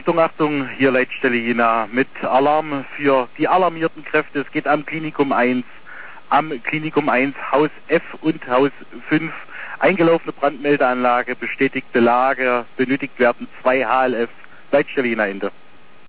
Achtung, Achtung, hier Leitstelle Jena mit Alarm für die alarmierten Kräfte. Es geht am Klinikum 1, Haus F und Haus 5. Eingelaufene Brandmeldeanlage, bestätigte Lage, benötigt werden 2 HLF, Leitstelle Jena Ende.